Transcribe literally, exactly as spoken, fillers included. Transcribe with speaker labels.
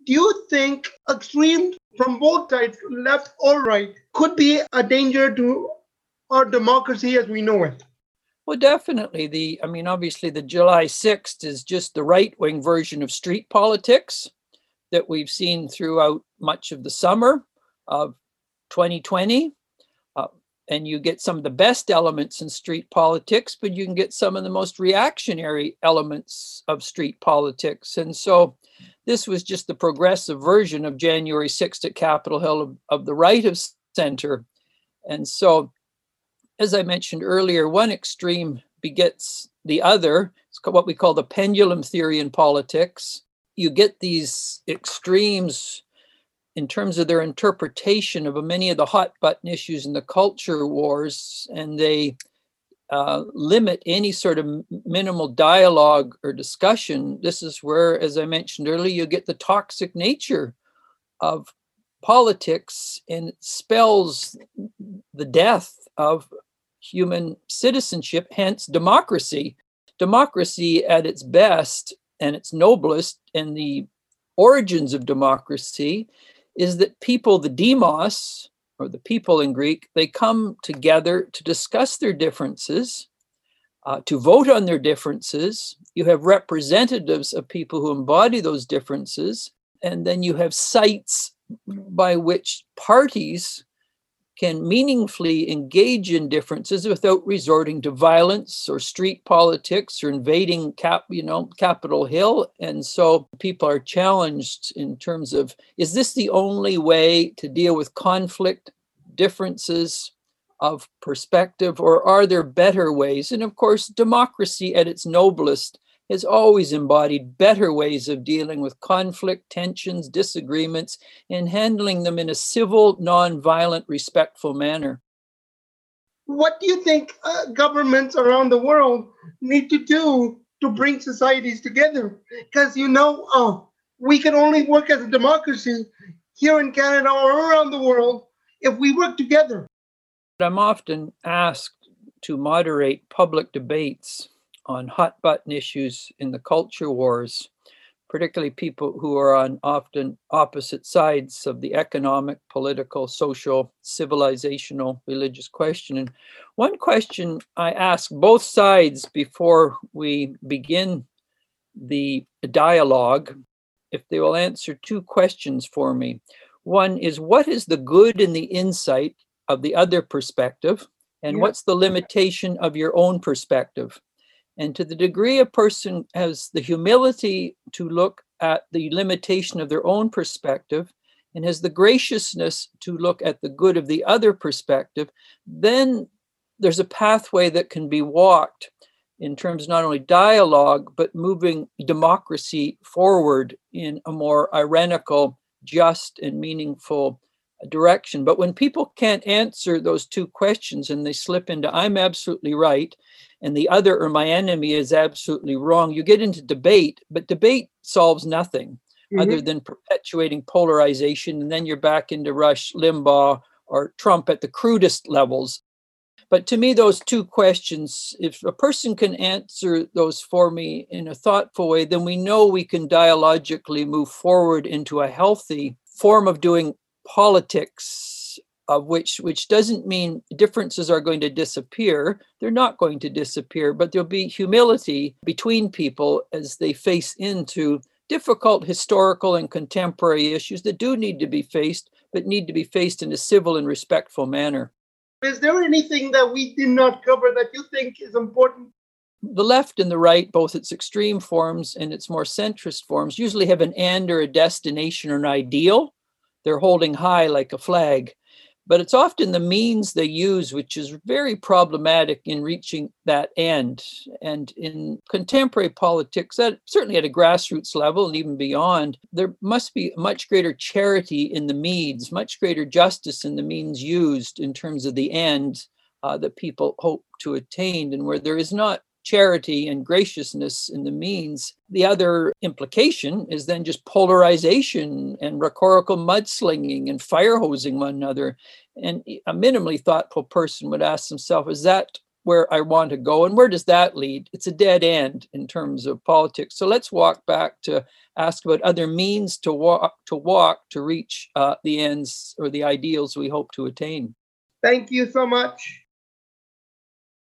Speaker 1: Do you think extremes from both sides, left or right, could be a danger to our democracy as we know it?
Speaker 2: Well, definitely. The I mean, obviously, the July sixth is just the right-wing version of street politics that we've seen throughout much of the summer of twenty twenty. Uh, and you get some of the best elements in street politics, but you can get some of the most reactionary elements of street politics. And so this was just the progressive version of January sixth at Capitol Hill of, of the right of center. And so, as I mentioned earlier, one extreme begets the other. It's what we call the pendulum theory in politics. You get these extremes in terms of their interpretation of many of the hot button issues in the culture wars, and they uh, limit any sort of minimal dialogue or discussion. This is where, as I mentioned earlier, you get the toxic nature of politics, and it spells the death of human citizenship, hence democracy. Democracy at its best and its noblest, and the origins of democracy, is that people, the demos, or the people in Greek, they come together to discuss their differences, uh, to vote on their differences. You have representatives of people who embody those differences, and then you have sites by which parties can meaningfully engage in differences without resorting to violence or street politics or invading cap, you know, Capitol Hill. And so people are challenged in terms of, is this the only way to deal with conflict, differences of perspective, or are there better ways? And of course, democracy at its noblest has always embodied better ways of dealing with conflict, tensions, disagreements, and handling them in a civil, non-violent, respectful manner.
Speaker 1: What do you think uh, governments around the world need to do to bring societies together? Because, you know, uh, we can only work as a democracy here in Canada or around the world if we work together.
Speaker 2: I'm often asked to moderate public debates on hot button issues in the culture wars, particularly people who are on often opposite sides of the economic, political, social, civilizational, religious question. And one question I ask both sides before we begin the dialogue, if they will answer two questions for me. One is, what is the good and the insight of the other perspective? And
Speaker 1: Yeah.
Speaker 2: What's the limitation of your own perspective? And to the degree a person has the humility to look at the limitation of their own perspective and has the graciousness to look at the good of the other perspective, then there's a pathway that can be walked in terms of not only dialogue, but moving democracy forward in a more ironical, just, and meaningful direction. But when people can't answer those two questions and they slip into, I'm absolutely right, and the other, or my enemy, is absolutely wrong, you get into debate, but debate solves nothing mm-hmm. other than perpetuating polarization. And then you're back into Rush Limbaugh or Trump at the crudest levels. But to me, those two questions, if a person can answer those for me in a thoughtful way, then we know we can dialogically move forward into a healthy form of doing politics, of which which doesn't mean differences are going to disappear. They're not going to disappear, but there'll be humility between people as they face into difficult historical and contemporary issues that do need to be faced, but need to be faced in a civil and respectful manner.
Speaker 1: Is there anything that we did not cover that you think is important?
Speaker 2: The left and the right, both its extreme forms and its more centrist forms, usually have an end or a destination or an ideal they're holding high like a flag. But it's often the means they use which is very problematic in reaching that end. And in contemporary politics, that certainly at a grassroots level and even beyond, there must be much greater charity in the means, much greater justice in the means used in terms of the end uh, that people hope to attain. And where there is not charity and graciousness in the means, the other implication is then just polarization and rhetorical mudslinging and fire hosing one another. And a minimally thoughtful person would ask themselves, is that where I want to go. And where does that lead? It's a dead end in terms of politics. So let's walk back to ask about other means to walk to walk to reach uh, the ends or the ideals we hope to attain.
Speaker 1: Thank you so much.